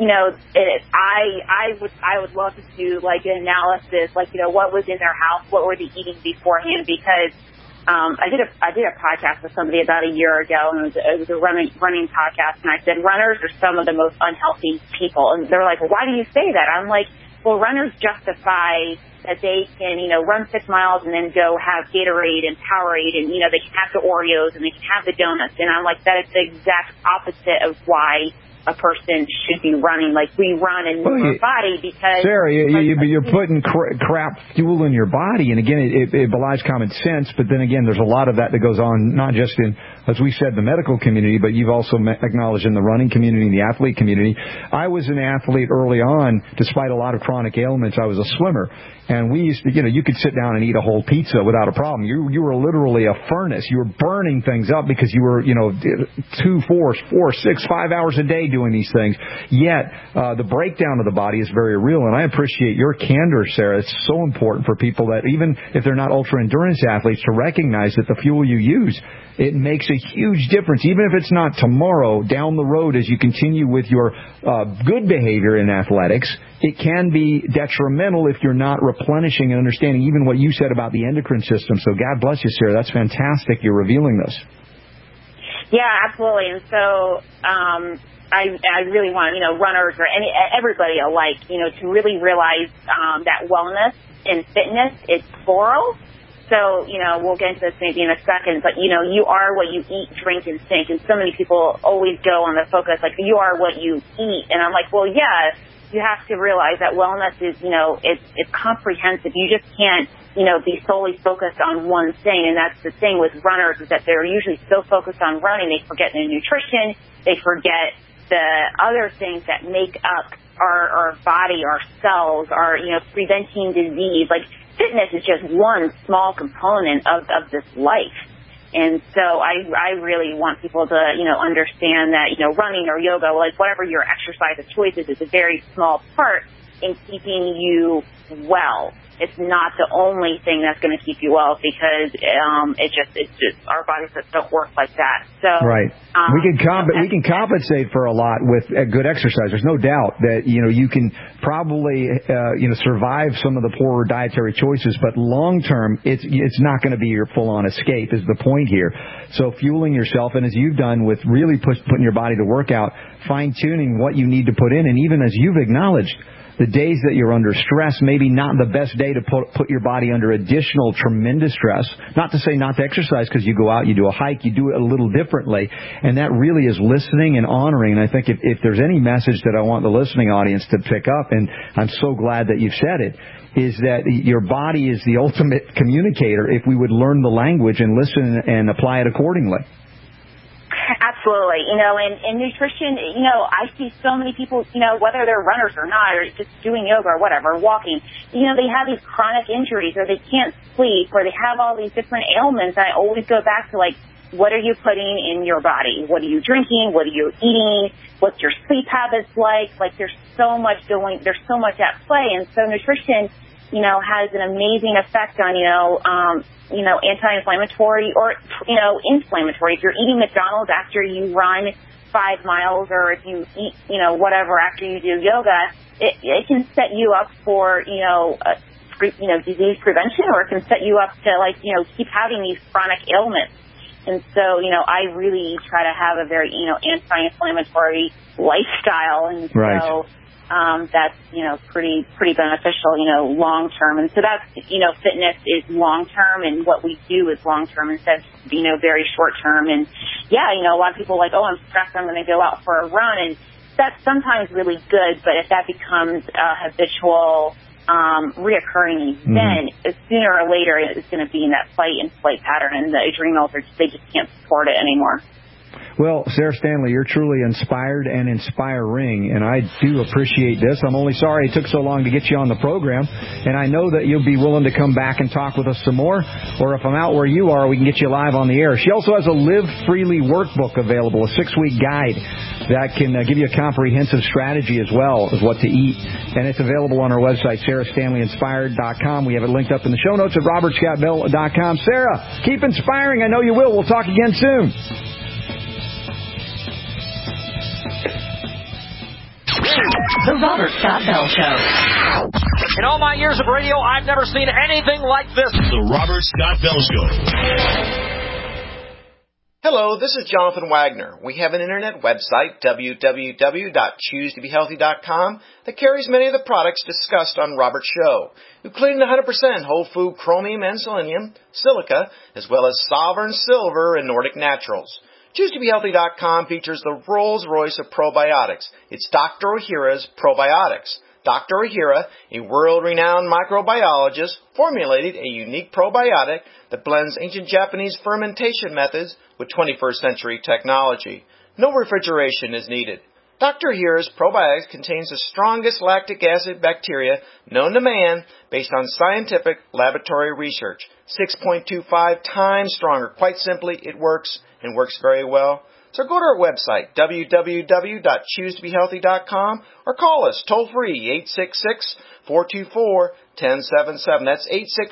I would love to do an analysis, what was in their house, what were they eating beforehand, because, I did a podcast with somebody about a year ago, and it was a running podcast, and I said, runners are some of the most unhealthy people. And they're like, well, why do you say that? I'm like, well, runners justify that they can, run 6 miles and then go have Gatorade and Powerade and, they can have the Oreos and they can have the donuts. And I'm like, that is the exact opposite of why a person should be running. We run and move our body because... Sarah, you're putting crap fuel in your body, and again, it belies common sense, but then again, there's a lot of that goes on, not just in, as we said, the medical community, but you've also acknowledged in the running community and the athlete community. I was an athlete early on, despite a lot of chronic ailments. I was a swimmer, and we used to, you could sit down and eat a whole pizza without a problem. You were literally a furnace. You were burning things up because you were, 2, 4, 6, 5 hours a day doing these things. Yet, the breakdown of the body is very real, and I appreciate your candor, Sarah. It's so important for people that even if they're not ultra-endurance athletes to recognize that the fuel you use, it makes a huge difference. Even if it's not tomorrow, down the road as you continue with your good behavior in athletics, it can be detrimental if you're not replenishing and understanding even what you said about the endocrine system. So God bless you, Sarah. That's fantastic. You're revealing this. Yeah, absolutely. And so I really want, runners or everybody alike, to really realize that wellness and fitness is plural. So, we'll get into this maybe in a second, but, you are what you eat, drink, and think. And so many people always go on the focus, you are what you eat. And I'm like, well, yeah, you have to realize that wellness is, it's comprehensive. You just can't, be solely focused on one thing. And that's the thing with runners is that they're usually so focused on running, they forget the nutrition, they forget the other things that make up our body, our cells, our, preventing disease. Fitness is just one small component of this life. And so I really want people to, understand that, running or yoga, whatever your exercise of choice is a very small part in keeping you well. It's not the only thing that's going to keep you well because it's just our bodies just don't work like that. So right, we can compensate for a lot with good exercise. There's no doubt that you can probably survive some of the poorer dietary choices, but long term it's not going to be your full on escape. Is the point here? So fueling yourself, and as you've done with really putting your body to work out, fine tuning what you need to put in, and even as you've acknowledged, the days that you're under stress, maybe not the best day to put your body under additional tremendous stress. Not to say not to exercise, because you go out, you do a hike, you do it a little differently. And that really is listening and honoring. And I think if there's any message that I want the listening audience to pick up, and I'm so glad that you've said it, is that your body is the ultimate communicator if we would learn the language and listen and apply it accordingly. Absolutely. And nutrition, I see so many people, whether they're runners or not, or just doing yoga or whatever, walking, they have these chronic injuries or they can't sleep or they have all these different ailments. And I always go back to what are you putting in your body? What are you drinking? What are you eating? What's your sleep habits like? There's so much at play. And so nutrition has an amazing effect on, anti-inflammatory or, inflammatory. If you're eating McDonald's after you run 5 miles, or if you eat, whatever after you do yoga, it can set you up for, disease prevention, or it can set you up to keep having these chronic ailments. And so, I really try to have a very, anti-inflammatory lifestyle. And so, that's, pretty beneficial, long term. And so that's, fitness is long term, and what we do is long term instead of, very short term. And a lot of people are like, oh, I'm stressed, I'm going to go out for a run. And that's sometimes really good, but if that becomes a habitual, reoccurring event, sooner or later it's going to be in that fight and flight pattern, and the adrenals they just can't support it anymore. Well, Sarah Stanley, you're truly inspired and inspiring, and I do appreciate this. I'm only sorry it took so long to get you on the program, and I know that you'll be willing to come back and talk with us some more, or if I'm out where you are, we can get you live on the air. She also has a Live Freely workbook available, a 6-week guide that can give you a comprehensive strategy as well as what to eat, and it's available on our website, sarahstanleyinspired.com. We have it linked up in the show notes at robertscottbell.com. Sarah, keep inspiring. I know you will. We'll talk again soon. The Robert Scott Bell Show. In all my years of radio, I've never seen anything like this. The Robert Scott Bell Show. Hello, this is Jonathan Wagner. We have an internet website, www.choosetobehealthy.com, that carries many of the products discussed on Robert's show, including 100% whole food chromium and selenium, silica, as well as Sovereign Silver and Nordic Naturals. ChooseToBeHealthy.com features the Rolls-Royce of probiotics. It's Dr. Ohhira's Probiotics. Dr. Ohhira, a world-renowned microbiologist, formulated a unique probiotic that blends ancient Japanese fermentation methods with 21st century technology. No refrigeration is needed. Dr. Ohhira's Probiotics contains the strongest lactic acid bacteria known to man based on scientific laboratory research. 6.25 times stronger. Quite simply, it works and works very well. So go to our website, www.choosetobehealthy.com, or call us toll-free, 866-424-1077. That's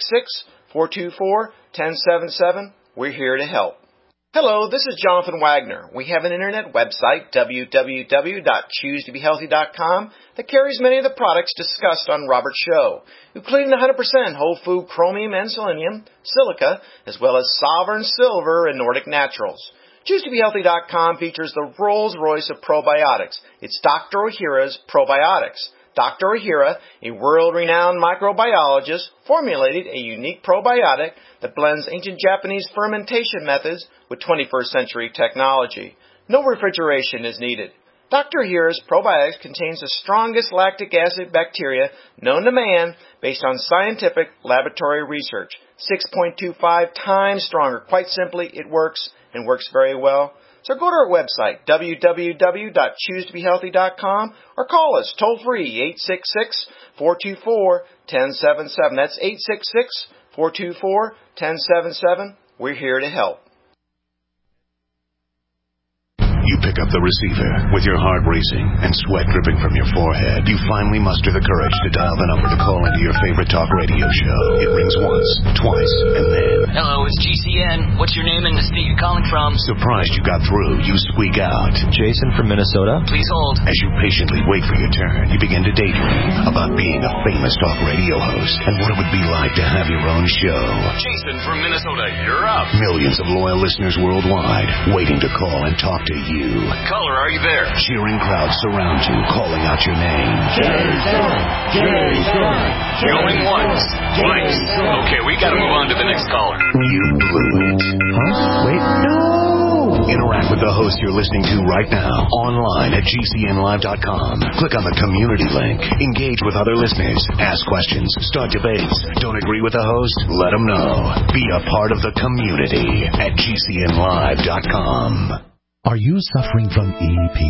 866-424-1077. We're here to help. Hello, this is Jonathan Wagner. We have an internet website, www.choosetobehealthy.com, that carries many of the products discussed on Robert's show, including 100% whole food chromium and selenium, silica, as well as Sovereign Silver and Nordic Naturals. ChooseToBeHealthy.com features the Rolls-Royce of probiotics. It's Dr. Ohhira's Probiotics. Dr. Ohhira, a world-renowned microbiologist, formulated a unique probiotic that blends ancient Japanese fermentation methods with 21st century technology. No refrigeration is needed. Dr. Ohhira's Probiotics contains the strongest lactic acid bacteria known to man based on scientific laboratory research. 6.25 times stronger. Quite simply, it works and works very well. So go to our website, www.choosetobehealthy.com, or call us toll-free, 866-424-1077. That's 866-424-1077. We're here to help. You pick up the receiver with your heart racing and sweat dripping from your forehead. You finally muster the courage to dial the number to call into your favorite talk radio show. It rings once, twice, and then... Hello, it's GCN. What's your name and the state you're calling from? Surprised you got through, you squeak out. Jason from Minnesota. Please hold. As you patiently wait for your turn, you begin to daydream about being a famous talk radio host and what it would be like to have your own show. Jason from Minnesota, you're up. Millions of loyal listeners worldwide waiting to call and talk to you. Caller, are you there? Cheering crowds surround you, calling out your name. Jason! Jason! Going once, twice. Okay, we gotta move on to the next caller. You blew it. Huh? Wait, no! Interact with the host you're listening to right now, online at GCNlive.com. Click on the community link. Engage with other listeners. Ask questions. Start debates. Don't agree with the host? Let them know. Be a part of the community at GCNlive.com. Are you suffering from EP?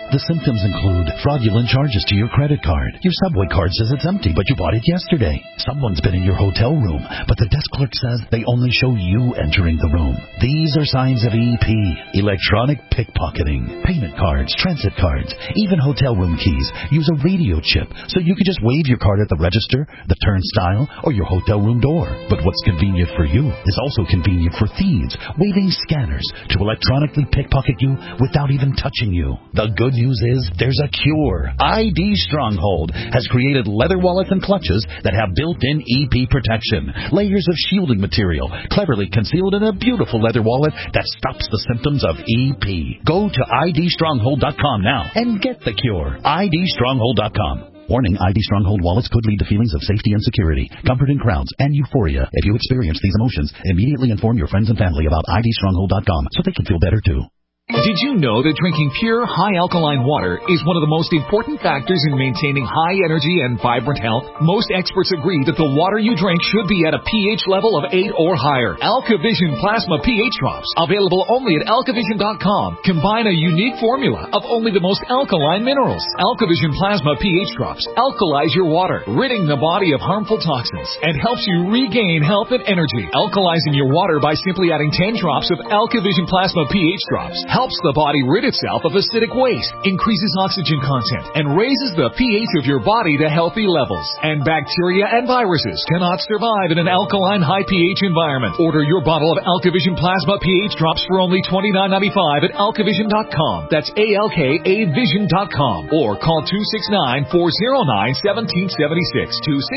The symptoms include fraudulent charges to your credit card. Your subway card says it's empty, but you bought it yesterday. Someone's been in your hotel room, but the desk clerk says they only show you entering the room. These are signs of EP, electronic pickpocketing. Payment cards, transit cards, even hotel room keys use a radio chip, so you can just wave your card at the register, the turnstile, or your hotel room door. But what's convenient for you is also convenient for thieves, waving scanners to electronically pickpocket you without even touching you. The good news is there's a cure. ID Stronghold has created leather wallets and clutches that have built-in EP protection, layers of shielding material, cleverly concealed in a beautiful leather wallet that stops the symptoms of EP. Go to idstronghold.com now and get the cure. idstronghold.com. Warning, ID Stronghold wallets could lead to feelings of safety and security, comfort in crowds, and euphoria. If you experience these emotions, immediately inform your friends and family about idstronghold.com so they can feel better too. Did you know that drinking pure, high-alkaline water is one of the most important factors in maintaining high energy and vibrant health? Most experts agree that the water you drink should be at a pH level of 8 or higher. AlkaVision Plasma pH Drops, available only at alkavision.com, combine a unique formula of only the most alkaline minerals. AlkaVision Plasma pH Drops alkalize your water, ridding the body of harmful toxins, and helps you regain health and energy. Alkalizing your water by simply adding 10 drops of AlkaVision Plasma pH Drops helps the body rid itself of acidic waste, increases oxygen content, and raises the pH of your body to healthy levels. And bacteria and viruses cannot survive in an alkaline high pH environment. Order your bottle of AlkaVision Plasma pH Drops for only $29.95 at alkavision.com. That's ALKAvision.com. Or call 269-409-1776.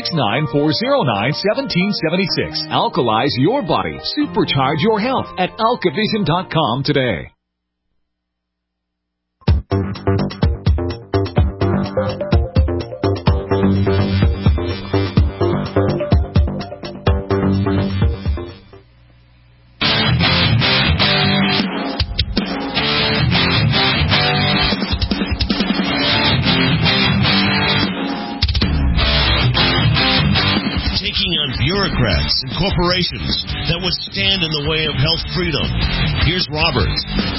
269-409-1776. Alkalize your body. Supercharge your health at alkavision.com today. Bureaucrats and corporations that would stand in the way of health freedom. Here's Robert.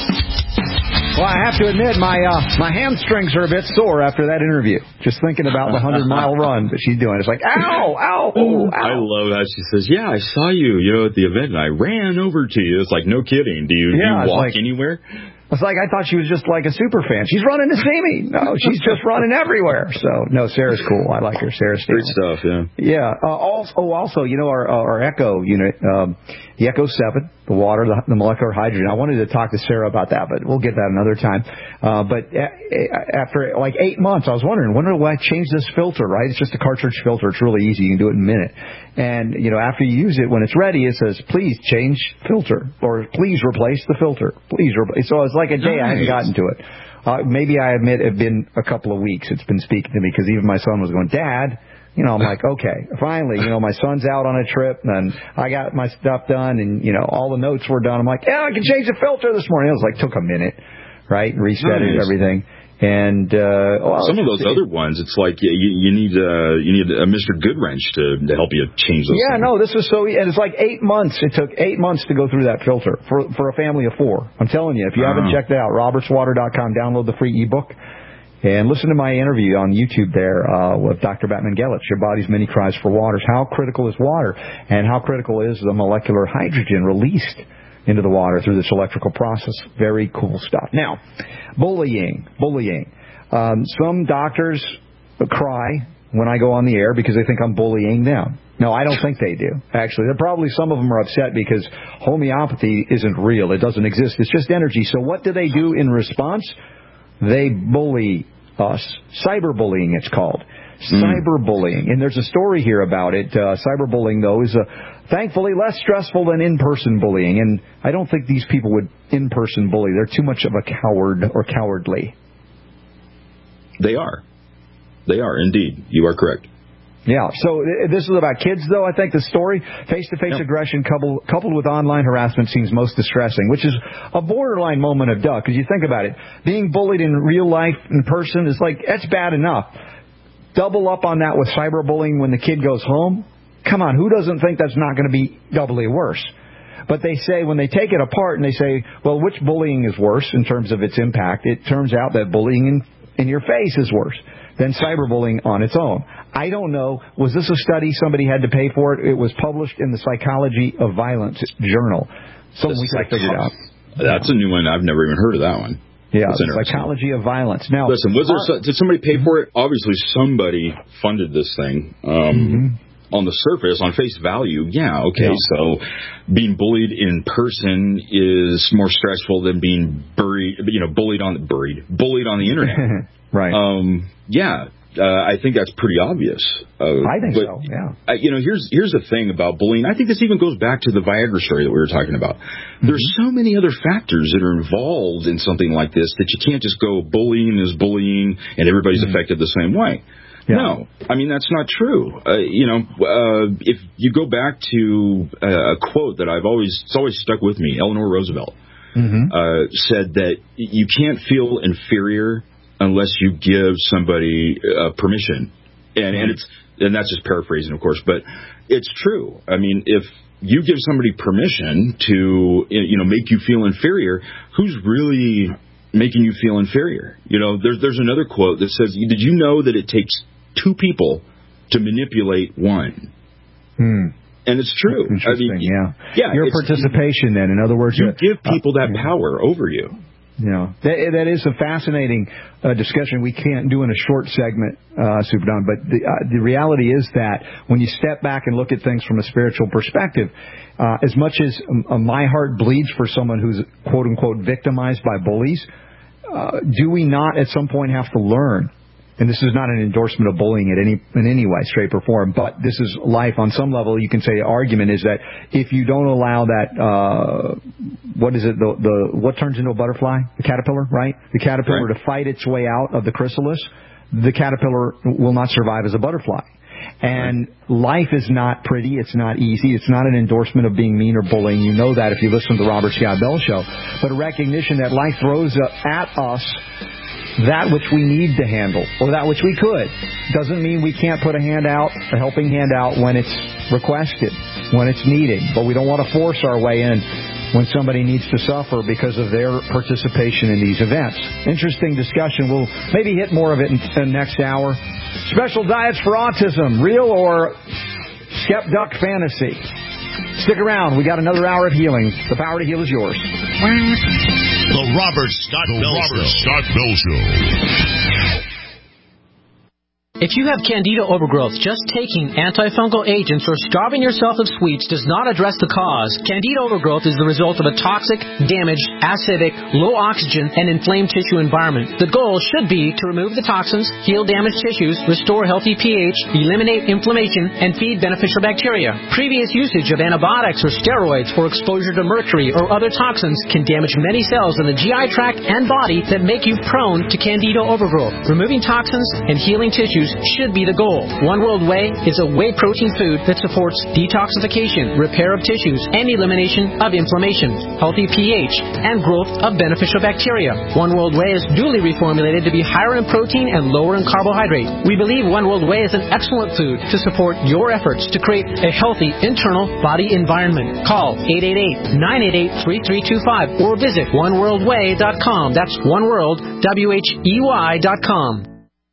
Well, I have to admit, my hamstrings are a bit sore after that interview. Just thinking about the 100-mile run that she's doing. It's like, ow, ow, ow. I love how she says, yeah, I saw you, at the event, and I ran over to you. It's like, no kidding. Do you walk anywhere? It's like I thought she was just like a super fan. She's running to see me. No, she's just running everywhere. So, no, Sarah's cool. I like her. Sarah's great stuff, yeah. Yeah. Also, our Echo unit, the Echo 7, the water, the molecular hydrogen. I wanted to talk to Sarah about that, but we'll get that another time. But after like 8 months, I was wondering, when do I change this filter, right? It's just a cartridge filter. It's really easy. You can do it in a minute. And, after you use it, when it's ready, it says, please change filter, or please replace the filter. So it's like a day I hadn't gotten to it. Maybe I admit it's been a couple of weeks it's been speaking to me, because even my son was going, Dad, I'm like, okay, finally, my son's out on a trip, and I got my stuff done, and, all the notes were done. I'm like, yeah, I can change the filter this morning. It was like, took a minute, right? Reset it, everything. And some of those other ones, it's like you need a Mr. Goodwrench to help you change those. Yeah, things. no, this was and it's like 8 months. It took 8 months to go through that filter for a family of 4. I'm telling you, if you haven't checked it out, robertswater.com, download the free ebook. And listen to my interview on YouTube there with Dr. Batman Gelich, Your Body's Many Cries for Waters. How critical is water, and how critical is the molecular hydrogen released into the water through this electrical process. Very cool stuff. Now, bullying. Some doctors cry when I go on the air because they think I'm bullying them. No, I don't think they do. Actually, probably some of them are upset because homeopathy isn't real. It doesn't exist. It's just energy. So what do they do in response? They bully us. Cyberbullying, it's called. Cyberbullying. And there's a story here about it. Cyberbullying, though, is thankfully less stressful than in-person bullying. And I don't think these people would in-person bully. They're too much of a coward or cowardly. They are. They are, indeed. You are correct. Yeah, so this is about kids, though. I think the story, face-to-face aggression coupled with online harassment seems most distressing, which is a borderline moment of duh, because you think about it. Being bullied in real life, in person, is like, that's bad enough. Double up on that with cyberbullying when the kid goes home. Come on, who doesn't think that's not going to be doubly worse? But they say when they take it apart and they say, well, which bullying is worse in terms of its impact, it turns out that bullying in your face is worse than cyberbullying on its own. I don't know. Was this a study? Somebody had to pay for it. It was published in the Psychology of Violence journal. Something we could have figured out. That's a new one. I've never even heard of that one. Yeah, Psychology of Violence. Now, listen, did somebody pay for it? Obviously, somebody funded this thing. On the surface, on face value, okay. So being bullied in person is more stressful than being bullied on the internet. Right. I think that's pretty obvious. I think so, yeah. Here's the thing about bullying. I think this even goes back to the Viagra story that we were talking about. There's so many other factors that are involved in something like this that you can't just go bullying is bullying and everybody's affected the same way. Yeah. No, I mean, that's not true. If you go back to a quote that it's always stuck with me, Eleanor Roosevelt said that you can't feel inferior unless you give somebody permission. And that's just paraphrasing, of course, but it's true. I mean, if you give somebody permission to, make you feel inferior, who's really making you feel inferior? There's another quote that says, did you know that it takes 2 people to manipulate one? And it's true. Interesting, yeah. Your participation then, in other words, you give people that power over you. Yeah, that is a fascinating discussion we can't do in a short segment, Super Don. But the reality is that when you step back and look at things from a spiritual perspective, as much as my heart bleeds for someone who's quote unquote victimized by bullies, do we not at some point have to learn? And this is not an endorsement of bullying in any way, shape, or form, but this is life. On some level, you can say the argument is that if you don't allow that, what turns into a butterfly? The caterpillar, right? The caterpillar to fight its way out of the chrysalis, the caterpillar will not survive as a butterfly. And life is not pretty. It's not easy. It's not an endorsement of being mean or bullying. You know that if you listen to the Robert Scott Bell Show. But a recognition that life throws at us that which we need to handle, or that which we could. Doesn't mean we can't put a helping hand out when it's requested, when it's needed. But we don't want to force our way in when somebody needs to suffer because of their participation in these events. Interesting discussion. We'll maybe hit more of it in the next hour. Special diets for autism, real or skep duck fantasy? Stick around. We got another hour of healing. The power to heal is yours. The Robert Scott Bell Show. If you have candida overgrowth, just taking antifungal agents or starving yourself of sweets does not address the cause. Candida overgrowth is the result of a toxic, damaged, acidic, low oxygen, and inflamed tissue environment. The goal should be to remove the toxins, heal damaged tissues, restore healthy pH, eliminate inflammation, and feed beneficial bacteria. Previous usage of antibiotics or steroids or exposure to mercury or other toxins can damage many cells in the GI tract and body that make you prone to candida overgrowth. Removing toxins and healing tissues should be the goal. One World Whey is a whey protein food that supports detoxification, repair of tissues, and elimination of inflammation, healthy pH, and growth of beneficial bacteria. One World Whey is duly reformulated to be higher in protein and lower in carbohydrate. We believe One World Whey is an excellent food to support your efforts to create a healthy internal body environment. Call 888-988-3325 or visit oneworldwhey.com. That's oneworld.com.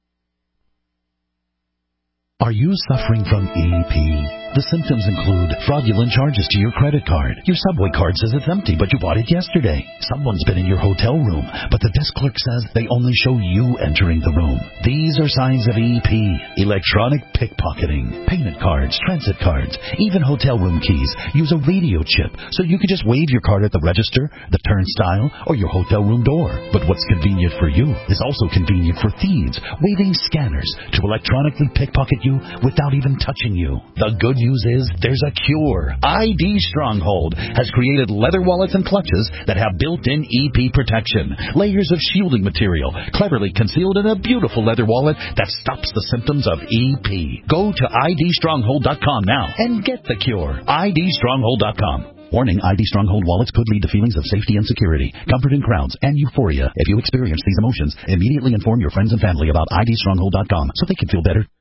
Are you suffering from EP? The symptoms include fraudulent charges to your credit card. Your subway card says it's empty, but you bought it yesterday. Someone's been in your hotel room, but the desk clerk says they only show you entering the room. These are signs of EP. Electronic pickpocketing, payment cards, transit cards, even hotel room keys use a radio chip, so you can just wave your card at the register, the turnstile, or your hotel room door. But what's convenient for you is also convenient for thieves, waving scanners to electronically pickpocket you without even touching you. The good news is there's a cure. ID Stronghold has created leather wallets and clutches that have built-in EP protection. Layers of shielding material cleverly concealed in a beautiful leather wallet that stops the symptoms of EP. Go to idstronghold.com now and get the cure. idstronghold.com. Warning, ID Stronghold wallets could lead to feelings of safety and security, comfort in crowds, and euphoria. If you experience these emotions, immediately inform your friends and family about idstronghold.com so they can feel better